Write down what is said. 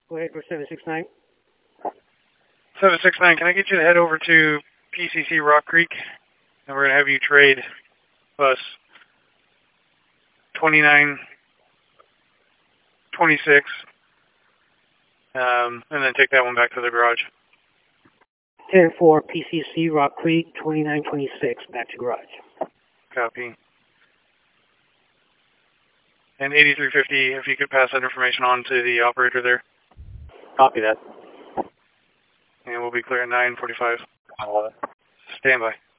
Go ahead for 769. 769, can I get you to head over to PCC Rock Creek? And we're going to have you trade bus 2926, and then take that one back to the garage. 10-4 PCC Rock Creek, 2926, back to garage. Copy. And 8350, if you could pass that information on to the operator there. Copy that. And we'll be clear at 9:45. Stand by.